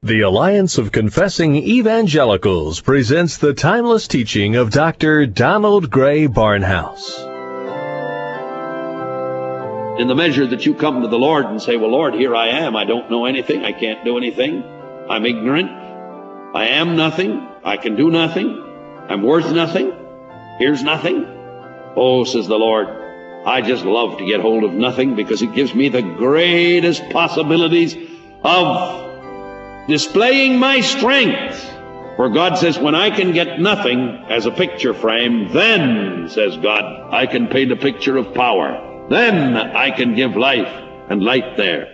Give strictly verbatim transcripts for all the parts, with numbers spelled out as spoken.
The Alliance of Confessing Evangelicals presents the timeless teaching of Doctor Donald Grey Barnhouse. In the measure that you come to the Lord and say, well, Lord, here I am. I don't know anything. I can't do anything. I'm ignorant. I am nothing. I can do nothing. I'm worth nothing. Here's nothing. Oh, says the Lord, I just love to get hold of nothing because it gives me the greatest possibilities of displaying my strength. For God says, when I can get nothing as a picture frame, then, says God, I can paint a picture of power. Then I can give life and light there.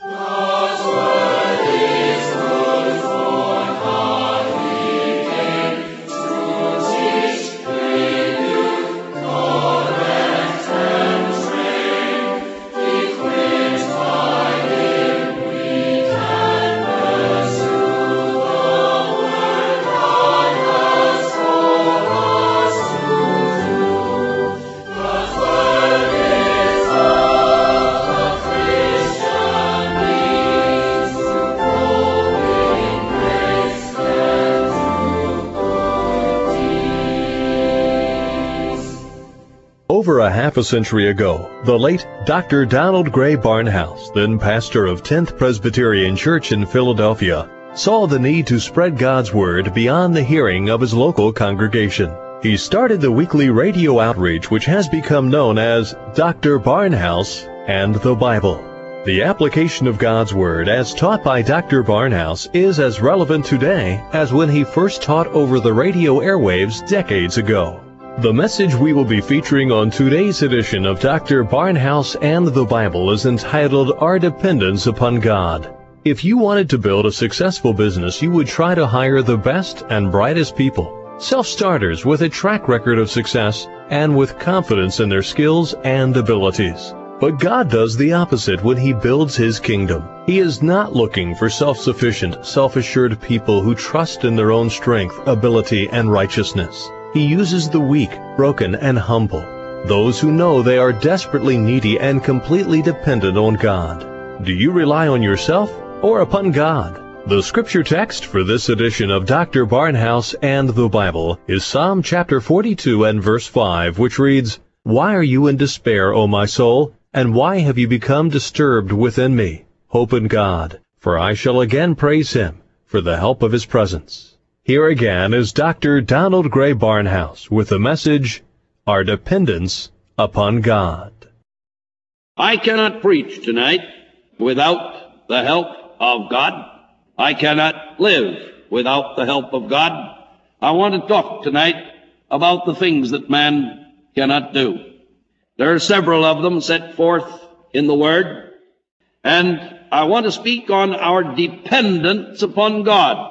Over a half a century ago, the late Doctor Donald Grey Barnhouse, then pastor of tenth Presbyterian Church in Philadelphia, saw the need to spread God's Word beyond the hearing of his local congregation. He started the weekly radio outreach which has become known as Doctor Barnhouse and the Bible. The application of God's Word as taught by Doctor Barnhouse is as relevant today as when he first taught over the radio airwaves decades ago. The message we will be featuring on today's edition of Doctor Barnhouse and the Bible is entitled Our Dependence Upon God. If you wanted to build a successful business, you would try to hire the best and brightest people, self-starters with a track record of success and with confidence in their skills and abilities. But God does the opposite when He builds His kingdom. He is not looking for self-sufficient, self-assured people who trust in their own strength, ability, and righteousness. He uses the weak, broken, and humble, those who know they are desperately needy and completely dependent on God. Do you rely on yourself or upon God? The scripture text for this edition of Doctor Barnhouse and the Bible is Psalm chapter forty-two and verse five, which reads, Why are you in despair, O my soul, and why have you become disturbed within me? Hope in God, for I shall again praise Him for the help of His presence. Here again is Doctor Donald Grey Barnhouse with the message, Our Dependence Upon God. I cannot preach tonight without the help of God. I cannot live without the help of God. I want to talk tonight about the things that man cannot do. There are several of them set forth in the Word, and I want to speak on our dependence upon God.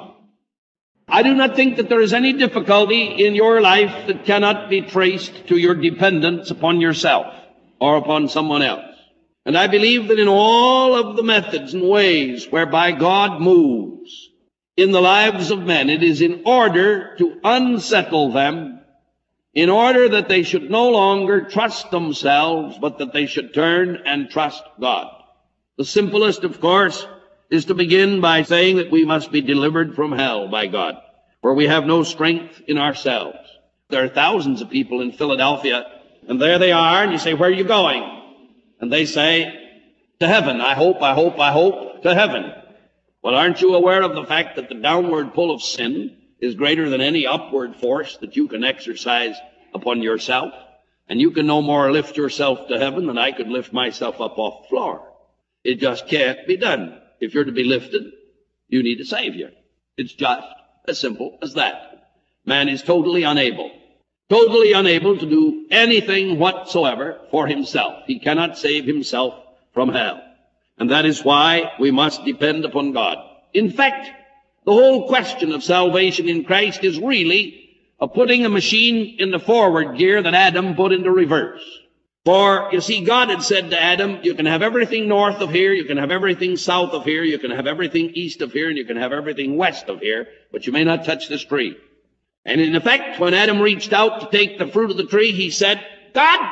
I do not think that there is any difficulty in your life that cannot be traced to your dependence upon yourself or upon someone else. And I believe that in all of the methods and ways whereby God moves in the lives of men, it is in order to unsettle them, in order that they should no longer trust themselves, but that they should turn and trust God. The simplest, of course, is to begin by saying that we must be delivered from hell by God, for we have no strength in ourselves. There are thousands of people in Philadelphia, and there they are, and you say, where are you going? And they say, to heaven. I hope, I hope, I hope, to heaven. Well, aren't you aware of the fact that the downward pull of sin is greater than any upward force that you can exercise upon yourself? And you can no more lift yourself to heaven than I could lift myself up off the floor. It just can't be done. If you're to be lifted, you need a Savior. It's just as simple as that. Man is totally unable, totally unable to do anything whatsoever for himself. He cannot save himself from hell. And that is why we must depend upon God. In fact, the whole question of salvation in Christ is really a putting a machine in the forward gear that Adam put into reverse. For, you see, God had said to Adam, you can have everything north of here, you can have everything south of here, you can have everything east of here, and you can have everything west of here, but you may not touch this tree. And in effect, when Adam reached out to take the fruit of the tree, he said, God,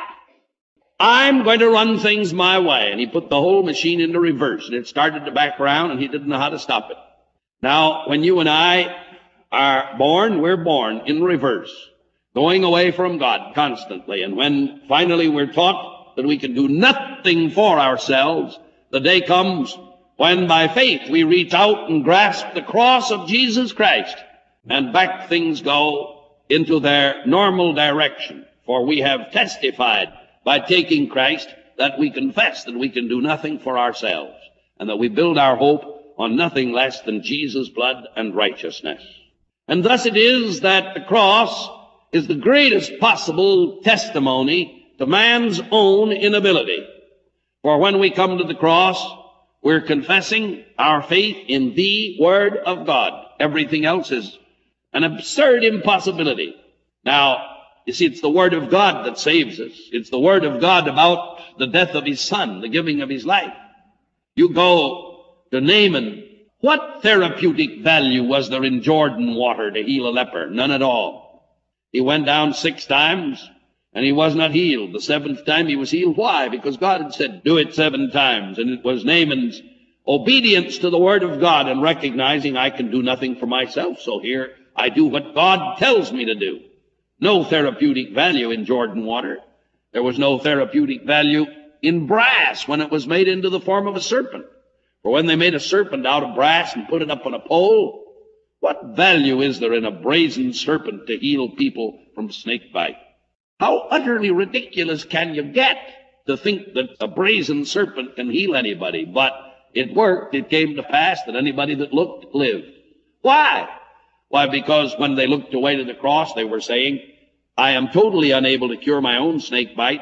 I'm going to run things my way. And he put the whole machine into reverse, and it started to back around, and he didn't know how to stop it. Now, when you and I are born, we're born in reverse, going away from God constantly. And when finally we're taught that we can do nothing for ourselves, the day comes when by faith we reach out and grasp the cross of Jesus Christ, and back things go into their normal direction. For we have testified by taking Christ that we confess that we can do nothing for ourselves, and that we build our hope on nothing less than Jesus' blood and righteousness. And thus it is that the cross is the greatest possible testimony to man's own inability. For when we come to the cross, we're confessing our faith in the Word of God. Everything else is an absurd impossibility. Now, you see, it's the Word of God that saves us. It's the Word of God about the death of His Son, the giving of His life. You go to Naaman. What therapeutic value was there in Jordan water to heal a leper? None at all. He went down six times, and he was not healed. The seventh time he was healed. Why? Because God had said, do it seven times. And it was Naaman's obedience to the Word of God and recognizing I can do nothing for myself. So here I do what God tells me to do. No therapeutic value in Jordan water. There was no therapeutic value in brass when it was made into the form of a serpent. For when they made a serpent out of brass and put it up on a pole, what value is there in a brazen serpent to heal people from snake bite? How utterly ridiculous can you get to think that a brazen serpent can heal anybody? But it worked. It came to pass that anybody that looked lived. Why? Why, because when they looked away to the cross, they were saying, I am totally unable to cure my own snake bite.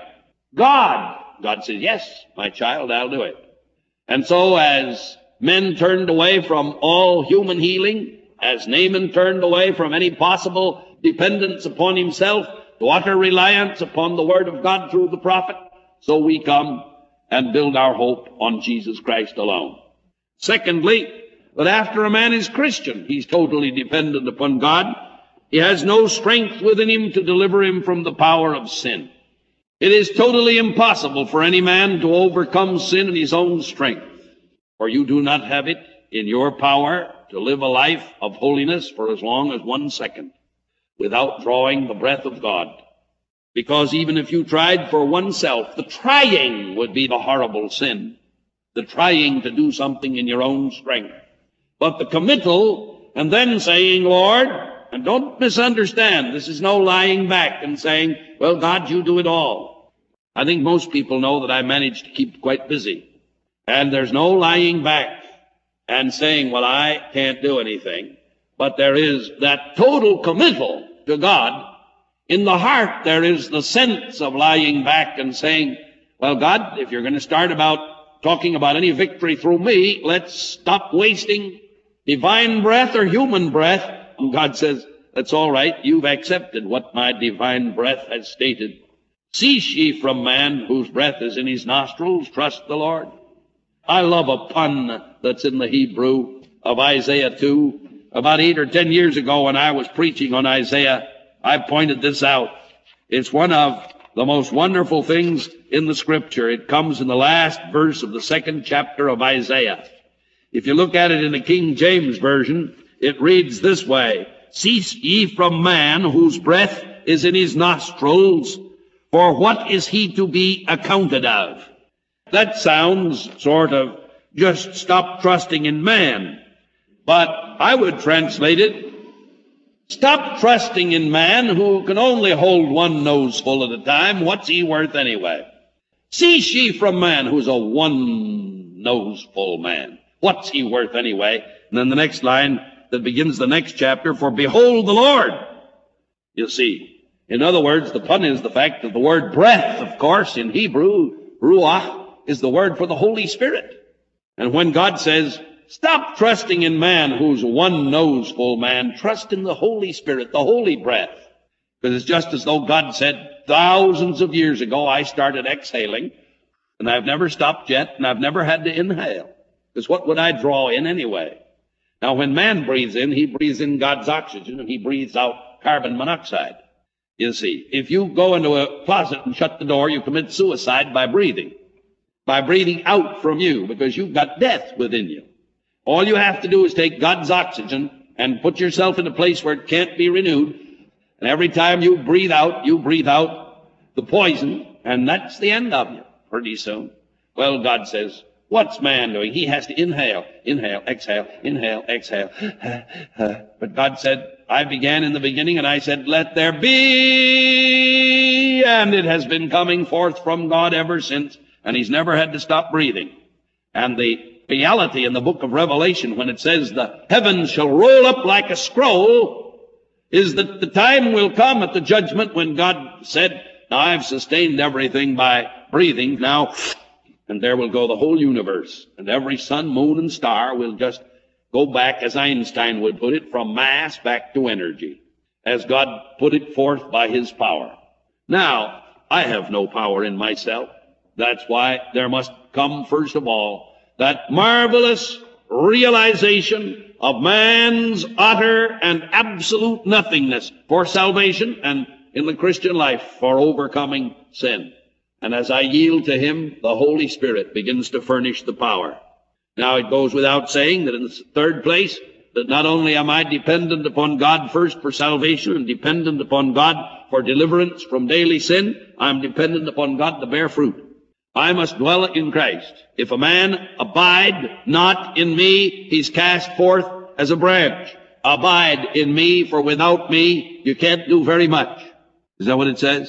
God, God said, yes, my child, I'll do it. And so as men turned away from all human healing, as Naaman turned away from any possible dependence upon himself to utter reliance upon the Word of God through the prophet, so we come and build our hope on Jesus Christ alone. Secondly, that after a man is Christian, he's totally dependent upon God. He has no strength within him to deliver him from the power of sin. It is totally impossible for any man to overcome sin in his own strength, for you do not have it in your power to live a life of holiness for as long as one second without drawing the breath of God. Because even if you tried for oneself, the trying would be the horrible sin, the trying to do something in your own strength. But the committal and then saying, Lord, and don't misunderstand, this is no lying back and saying, well, God, you do it all. I think most people know that I manage to keep quite busy. And there's no lying back and saying, well, I can't do anything. But there is that total committal to God. In the heart, there is the sense of lying back and saying, well, God, if you're going to start about talking about any victory through me, let's stop wasting divine breath or human breath. And God says, that's all right. You've accepted what my divine breath has stated. Cease ye from man whose breath is in his nostrils. Trust the Lord. I love a pun that's in the Hebrew of Isaiah two. About eight or ten years ago when I was preaching on Isaiah, I pointed this out. It's one of the most wonderful things in the Scripture. It comes in the last verse of the second chapter of Isaiah. If you look at it in the King James Version, it reads this way, cease ye from man whose breath is in his nostrils, for what is he to be accounted of? That sounds sort of just stop trusting in man. But I would translate it, stop trusting in man who can only hold one noseful at a time. What's he worth anyway? Cease ye from man who's a one noseful man. What's he worth anyway? And then the next line that begins the next chapter, for behold the Lord. You see, in other words, the pun is the fact that the word breath, of course, in Hebrew, ruach, is the word for the Holy Spirit. And when God says, stop trusting in man who's one noseful man, trust in the Holy Spirit, the holy breath. Because it's just as though God said, thousands of years ago, I started exhaling, and I've never stopped yet, and I've never had to inhale. Because what would I draw in anyway? Now, when man breathes in, he breathes in God's oxygen, and he breathes out carbon monoxide. You see, if you go into a closet and shut the door, you commit suicide by breathing. By breathing out from you, because you've got death within you. All you have to do is take God's oxygen and put yourself in a place where it can't be renewed. And every time you breathe out, you breathe out the poison, and that's the end of you pretty soon. Well, God says, what's man doing? He has to inhale, inhale, exhale, inhale, exhale. But God said, I began in the beginning, and I said, let there be. And it has been coming forth from God ever since, and he's never had to stop breathing. And the reality in the book of Revelation, when it says the heavens shall roll up like a scroll, is that the time will come at the judgment when God said, now I've sustained everything by breathing, now, and there will go the whole universe, and every sun, moon, and star will just go back, as Einstein would put it, from mass back to energy, as God put it forth by his power. Now, I have no power in myself. That's why there must come, first of all, that marvelous realization of man's utter and absolute nothingness for salvation and in the Christian life for overcoming sin. And as I yield to him, the Holy Spirit begins to furnish the power. Now it goes without saying that in the third place, that not only am I dependent upon God first for salvation and dependent upon God for deliverance from daily sin, I'm dependent upon God to bear fruit. I must dwell in Christ. If a man abide not in me, he's cast forth as a branch. Abide in me, for without me, you can't do very much. Is that what it says?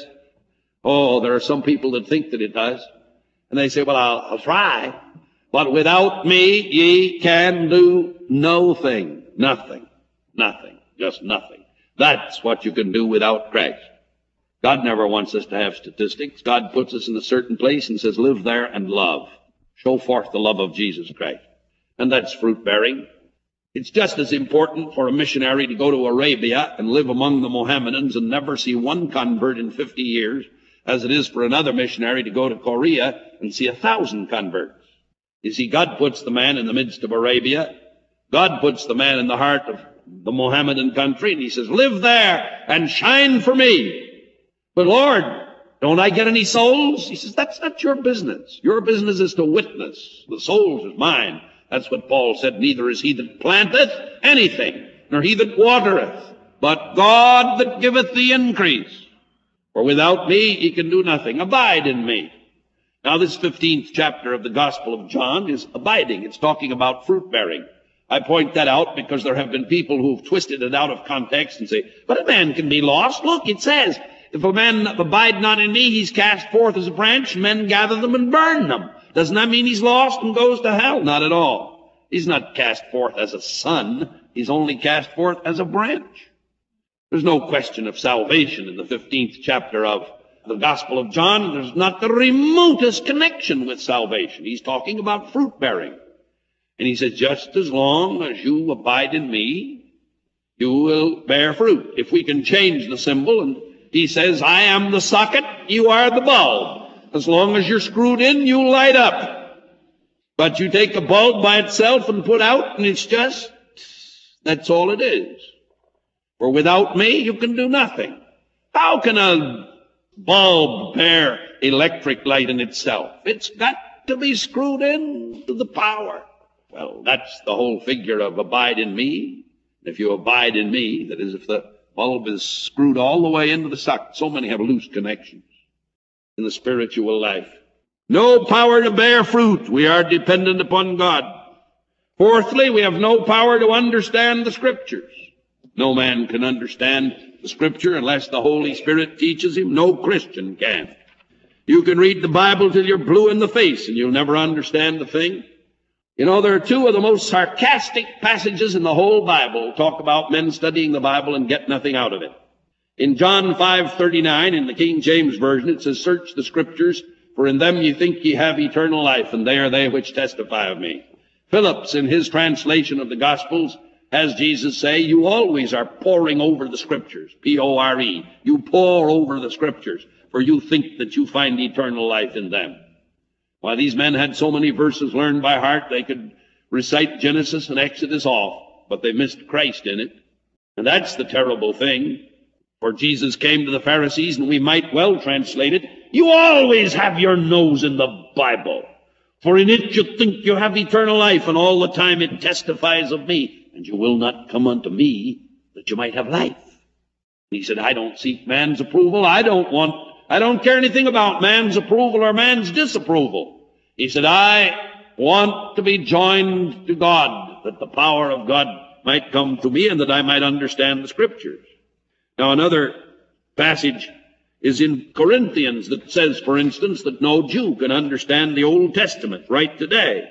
Oh, there are some people that think that it does. And they say, well, I'll, I'll try. But without me, ye can do no thing. Nothing. Nothing. Just nothing. That's what you can do without Christ. God never wants us to have statistics. God puts us in a certain place and says, live there and love. Show forth the love of Jesus Christ. And that's fruit-bearing. It's just as important for a missionary to go to Arabia and live among the Mohammedans and never see one convert in fifty years as it is for another missionary to go to Korea and see a thousand converts. You see, God puts the man in the midst of Arabia. God puts the man in the heart of the Mohammedan country, and he says, live there and shine for me. But Lord, don't I get any souls? He says, that's not your business. Your business is to witness. The souls is mine. That's what Paul said. Neither is he that planteth anything, nor he that watereth, but God that giveth the increase. For without me he can do nothing. Abide in me. Now this fifteenth chapter of the Gospel of John is abiding. It's talking about fruit bearing. I point that out because there have been people who've twisted it out of context and say, but a man can be lost. Look, it says, if a man abide not in me, he's cast forth as a branch, and men gather them and burn them. Doesn't that mean he's lost and goes to hell? Not at all. He's not cast forth as a son. He's only cast forth as a branch. There's no question of salvation in the fifteenth chapter of the Gospel of John. There's not the remotest connection with salvation. He's talking about fruit bearing. And he says, just as long as you abide in me, you will bear fruit. If we can change the symbol, and he says, I am the socket, you are the bulb. As long as you're screwed in, you light up. But you take a bulb by itself and put out, and it's just, that's all it is. For without me, you can do nothing. How can a bulb bear electric light in itself? It's got to be screwed in to the power. Well, that's the whole figure of abide in me. If you abide in me, that is, if the bulb is screwed all the way into the socket. So many have loose connections in the spiritual life. No power to bear fruit. We are dependent upon God. Fourthly, we have no power to understand the Scriptures. No man can understand the Scripture unless the Holy Spirit teaches him. No Christian can. You can read the Bible till you're blue in the face and you'll never understand the thing. You know, there are two of the most sarcastic passages in the whole Bible talk about men studying the Bible and get nothing out of it. In John five thirty-nine, in the King James Version, it says, search the Scriptures, for in them ye think ye have eternal life, and they are they which testify of me. Phillips, in his translation of the Gospels, has Jesus say, you always are poring over the Scriptures, P O R E. You pore over the Scriptures, for you think that you find eternal life in them. Why, these men had so many verses learned by heart, they could recite Genesis and Exodus off, but they missed Christ in it. And that's the terrible thing. For Jesus came to the Pharisees, and we might well translate it, you always have your nose in the Bible. For in it you think you have eternal life, and all the time it testifies of me. And you will not come unto me, that you might have life. He said, I don't seek man's approval. I don't want, I don't care anything about man's approval or man's disapproval. He said, I want to be joined to God, that the power of God might come to me and that I might understand the Scriptures. Now another passage is in Corinthians that says, for instance, that no Jew can understand the Old Testament right today.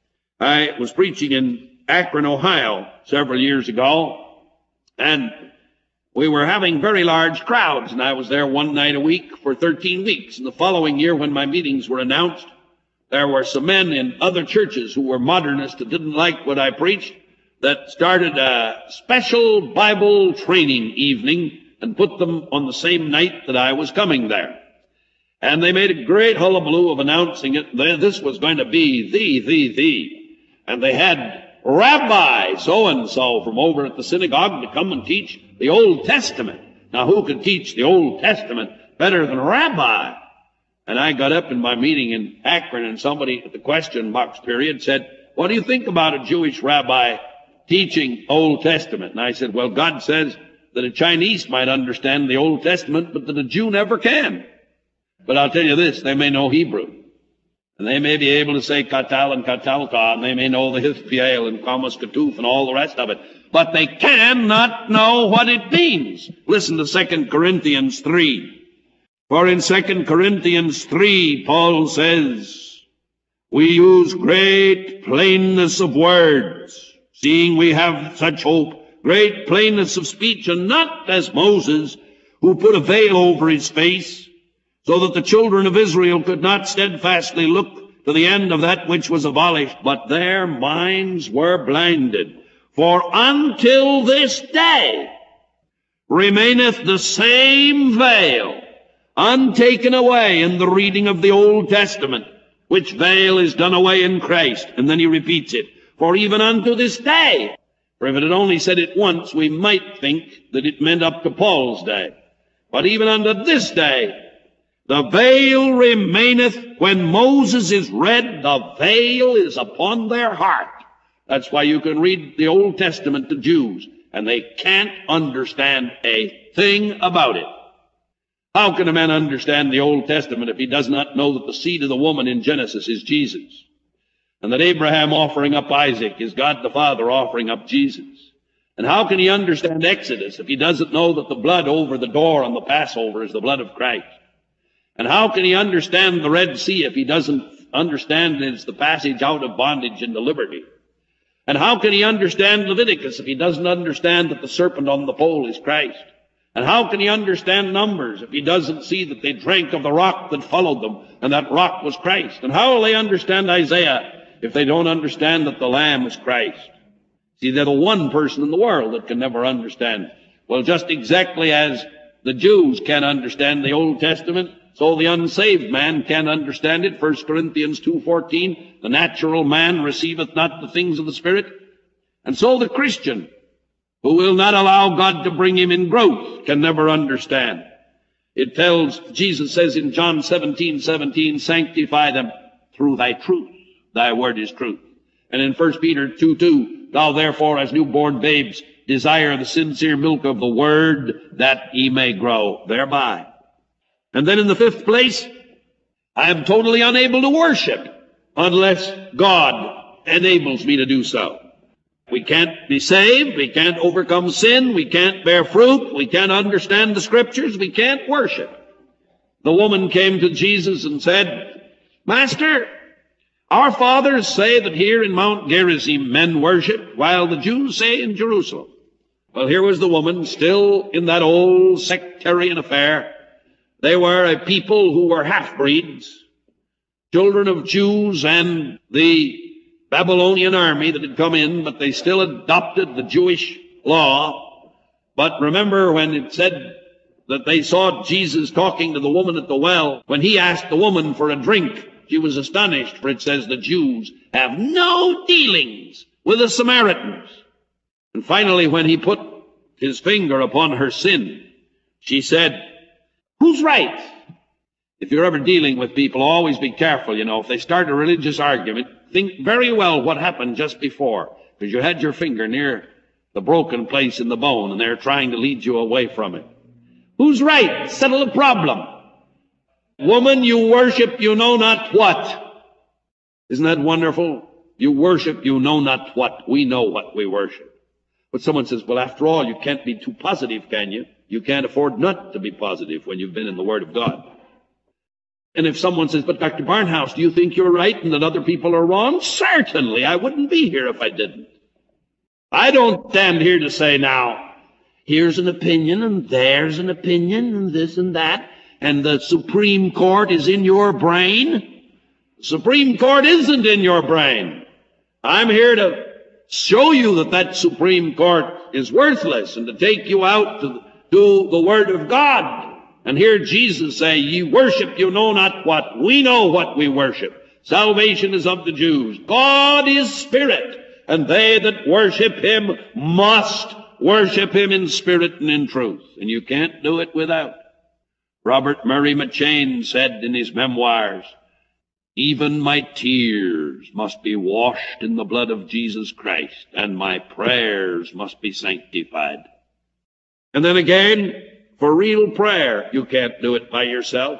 I was preaching in Akron, Ohio, several years ago, and we were having very large crowds, and I was there one night a week for thirteen weeks. And the following year, when my meetings were announced, there were some men in other churches who were modernists that didn't like what I preached, that started a special Bible training evening and put them on the same night that I was coming there. And they made a great hullabaloo of announcing it. This was going to be the, the, the. And they had Rabbi so-and-so from over at the synagogue to come and teach the Old Testament. Now, who could teach the Old Testament better than a rabbi? And I got up in my meeting in Akron, and somebody at the question box period said, what do you think about a Jewish rabbi teaching Old Testament? And I said, well, God says that a Chinese might understand the Old Testament, but that a Jew never can. But I'll tell you this, they may know Hebrew. And they may be able to say katal and katalka, and they may know the Hithpiel and kamas katuf and all the rest of it. But they cannot know what it means. Listen to Second Corinthians three. For in Second Corinthians three, Paul says, we use great plainness of words, seeing we have such hope, great plainness of speech, and not as Moses, who put a veil over his face, so that the children of Israel could not steadfastly look to the end of that which was abolished, but their minds were blinded. For until this day remaineth the same veil, untaken away in the reading of the Old Testament, which veil is done away in Christ. And then he repeats it, for even unto this day. For if it had only said it once, we might think that it meant up to Paul's day. But even unto this day, the veil remaineth. When Moses is read, the veil is upon their heart. That's why you can read the Old Testament to Jews, and they can't understand a thing about it. How can a man understand the Old Testament if he does not know that the seed of the woman in Genesis is Jesus, and that Abraham offering up Isaac is God the Father offering up Jesus? And how can he understand Exodus if he doesn't know that the blood over the door on the Passover is the blood of Christ? And how can he understand the Red Sea if he doesn't understand it's the passage out of bondage into liberty? And how can he understand Leviticus if he doesn't understand that the serpent on the pole is Christ? And how can he understand Numbers if he doesn't see that they drank of the rock that followed them, and that rock was Christ? And how will they understand Isaiah if they don't understand that the Lamb is Christ? See, they're the one person in the world that can never understand. Well, just exactly as the Jews can't understand the Old Testament, so the unsaved man can't understand it. First Corinthians two fourteen, the natural man receiveth not the things of the Spirit. And so the Christian, who will not allow God to bring him in growth, can never understand. It tells, Jesus says in John seventeen seventeen, sanctify them through thy truth. Thy word is truth. And in First Peter two two, thou therefore as newborn babes desire the sincere milk of the word, that ye may grow thereby. And then in the fifth place, I am totally unable to worship unless God enables me to do so. We can't be saved, we can't overcome sin, we can't bear fruit, we can't understand the Scriptures, we can't worship. The woman came to Jesus and said, Master, our fathers say that here in Mount Gerizim men worship, while the Jews say in Jerusalem. Well, here was the woman still in that old sectarian affair. They were a people who were half-breeds, children of Jews and the Babylonian army that had come in, but they still adopted the Jewish law. But remember when it said that they saw Jesus talking to the woman at the well, when he asked the woman for a drink, she was astonished, for it says the Jews have no dealings with the Samaritans. And finally, when he put his finger upon her sin, she said, who's right? If you're ever dealing with people, always be careful, you know. If they start a religious argument, think very well what happened just before, because you had your finger near the broken place in the bone, and they're trying to lead you away from it. Who's right? Settle the problem. Woman, you worship you know not what. Isn't that wonderful? You worship you know not what. We know what we worship. But someone says, well, after all, you can't be too positive, can you? You can't afford not to be positive when you've been in the Word of God. And if someone says, but Doctor Barnhouse, do you think you're right and that other people are wrong? Certainly. I wouldn't be here if I didn't. I don't stand here to say now, here's an opinion and there's an opinion and this and that, and the Supreme Court is in your brain. The Supreme Court isn't in your brain. I'm here to show you that that Supreme Court is worthless and to take you out to do the Word of God. And hear Jesus say, ye worship you know not what. We know what we worship. Salvation is of the Jews. God is spirit, and they that worship him must worship him in spirit and in truth. And you can't do it without. Robert Murray McCheyne said in his memoirs, even my tears must be washed in the blood of Jesus Christ, and my prayers must be sanctified. And then again, for real prayer, you can't do it by yourself.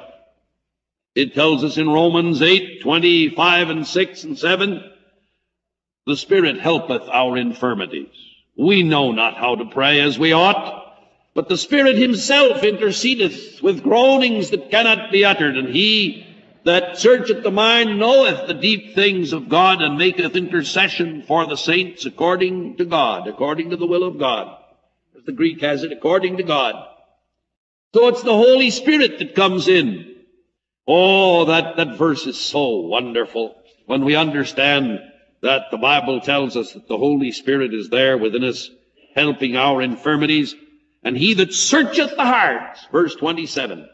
It tells us in Romans eight, twenty-five and six and seven, the Spirit helpeth our infirmities. We know not how to pray as we ought, but the Spirit himself intercedeth with groanings that cannot be uttered, and he that searcheth the mind knoweth the deep things of God, and maketh intercession for the saints according to God, according to the will of God. As the Greek has it, according to God. So it's the Holy Spirit that comes in. Oh, that, that verse is so wonderful when we understand that the Bible tells us that the Holy Spirit is there within us, helping our infirmities. And he that searcheth the hearts, verse twenty-seven.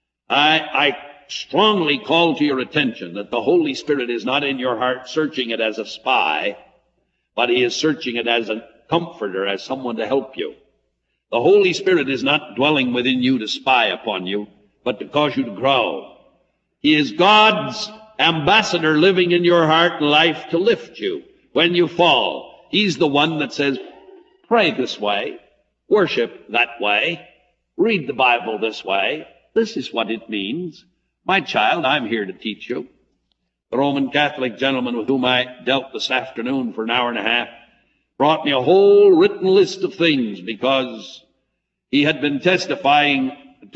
I, I strongly call to your attention that the Holy Spirit is not in your heart searching it as a spy, but he is searching it as a comforter, as someone to help you. The Holy Spirit is not dwelling within you to spy upon you, but to cause you to grow. He is God's ambassador living in your heart and life to lift you when you fall. He's the one that says, pray this way, worship that way, read the Bible this way. This is what it means. My child, I'm here to teach you. The Roman Catholic gentleman with whom I dealt this afternoon for an hour and a half brought me a whole written list of things because he had been testifying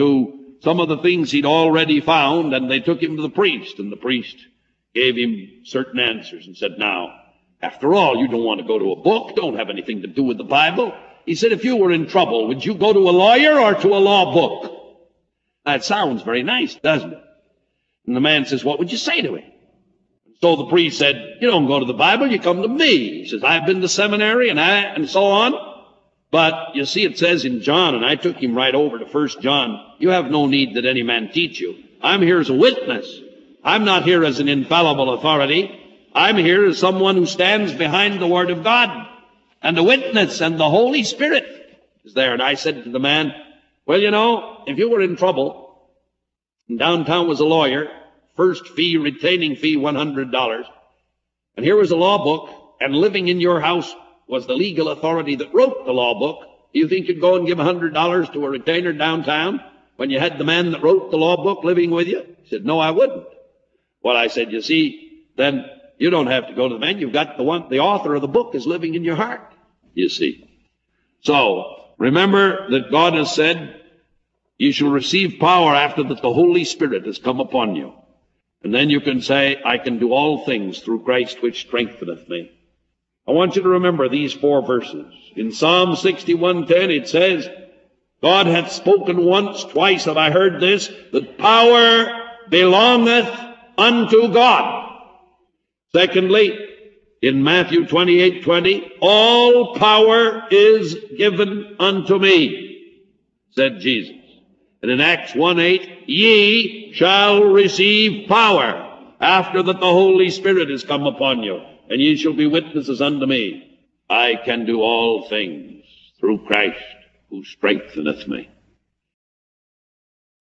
to some of the things he'd already found, and they took him to the priest, and the priest gave him certain answers and said, now, after all, you don't want to go to a book, don't have anything to do with the Bible. He said, if you were in trouble, would you go to a lawyer or to a law book? That sounds very nice, doesn't it? And the man says, what would you say to him? So the priest said, you don't go to the Bible, you come to me. He says, I've been to seminary and I, and so on. But you see, it says in John, and I took him right over to First John, you have no need that any man teach you. I'm here as a witness. I'm not here as an infallible authority. I'm here as someone who stands behind the Word of God and a witness, and the Holy Spirit is there. And I said to the man, well, you know, if you were in trouble, and downtown was a lawyer, first fee, retaining fee, one hundred dollars. And here was a law book, and living in your house was the legal authority that wrote the law book. Do you think you'd go and give one hundred dollars to a retainer downtown when you had the man that wrote the law book living with you? He said, no, I wouldn't. Well, I said, you see, then you don't have to go to the man. You've got the one, the author of the book is living in your heart, you see. So, remember that God has said, you shall receive power after that the Holy Spirit has come upon you. And then you can say, I can do all things through Christ which strengtheneth me. I want you to remember these four verses. In Psalm sixty-one ten it says, God hath spoken once, twice have I heard this, that power belongeth unto God. Secondly, in Matthew twenty-eight twenty, all power is given unto me, said Jesus. And in Acts one eight, ye shall receive power after that the Holy Spirit is come upon you, and ye shall be witnesses unto me. I can do all things through Christ who strengtheneth me.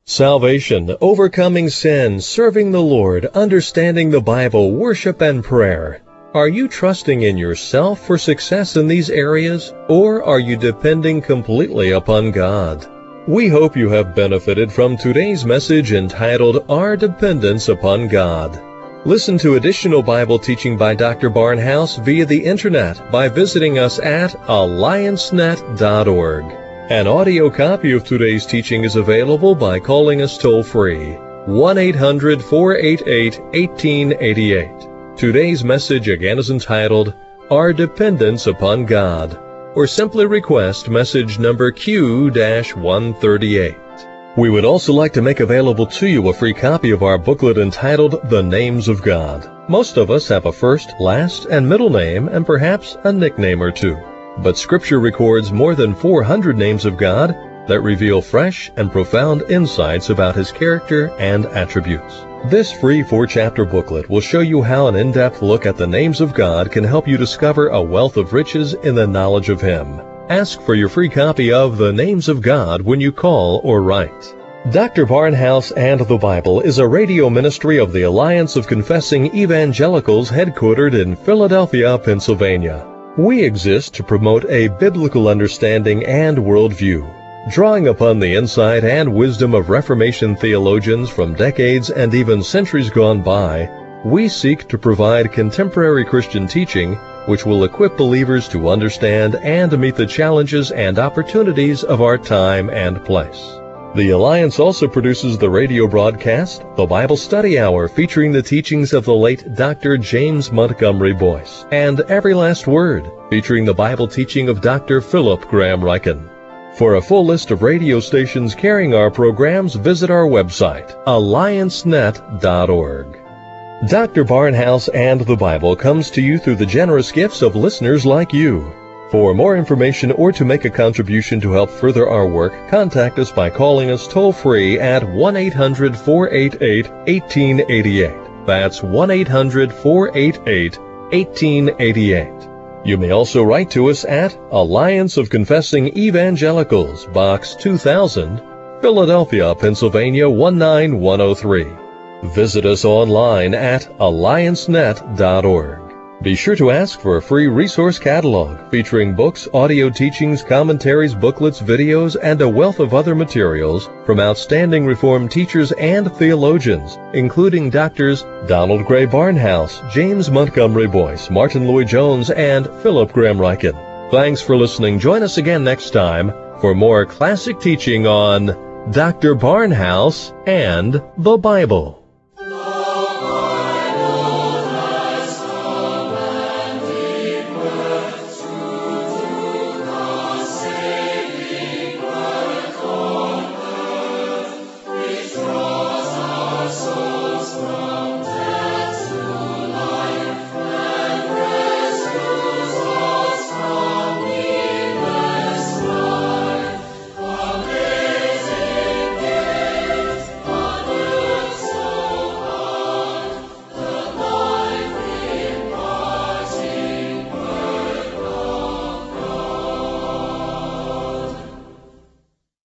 Salvation, overcoming sin, serving the Lord, understanding the Bible, worship and prayer. Are you trusting in yourself for success in these areas, or are you depending completely upon God? We hope you have benefited from today's message entitled, Our Dependence Upon God. Listen to additional Bible teaching by Doctor Barnhouse via the Internet by visiting us at alliance net dot org. An audio copy of today's teaching is available by calling us toll-free, one eight hundred, four eight eight, one eight eight eight. Today's message again is entitled, Our Dependence Upon God, or simply request message number Q one thirty-eight. We would also like to make available to you a free copy of our booklet entitled, The Names of God. Most of us have a first, last, and middle name, and perhaps a nickname or two. But Scripture records more than four hundred names of God that reveal fresh and profound insights about His character and attributes. This free four-chapter booklet will show you how an in-depth look at the names of God can help you discover a wealth of riches in the knowledge of Him. Ask for your free copy of The Names of God when you call or write. Doctor Barnhouse and the Bible is a radio ministry of the Alliance of Confessing Evangelicals headquartered in Philadelphia, Pennsylvania. We exist to promote a biblical understanding and worldview, drawing upon the insight and wisdom of Reformation theologians from decades and even centuries gone by. We seek to provide contemporary Christian teaching which will equip believers to understand and meet the challenges and opportunities of our time and place. The Alliance also produces the radio broadcast, The Bible Study Hour, featuring the teachings of the late Doctor James Montgomery Boyce, and Every Last Word, featuring the Bible teaching of Doctor Philip Graham Ryken. For a full list of radio stations carrying our programs, visit our website, alliance net dot org. Doctor Barnhouse and the Bible comes to you through the generous gifts of listeners like you. For more information or to make a contribution to help further our work, contact us by calling us toll-free at one eight hundred, four eight eight, one eight eight eight. That's one eight hundred, four eight eight, one eight eight eight. You may also write to us at Alliance of Confessing Evangelicals, Box two thousand, Philadelphia, Pennsylvania one nine one oh three. Visit us online at alliance net dot org. Be sure to ask for a free resource catalog featuring books, audio teachings, commentaries, booklets, videos, and a wealth of other materials from outstanding Reformed teachers and theologians, including Doctors Donald Gray Barnhouse, James Montgomery Boyce, Martin Lloyd-Jones, and Philip Graham Ryken. Thanks for listening. Join us again next time for more classic teaching on Doctor Barnhouse and the Bible.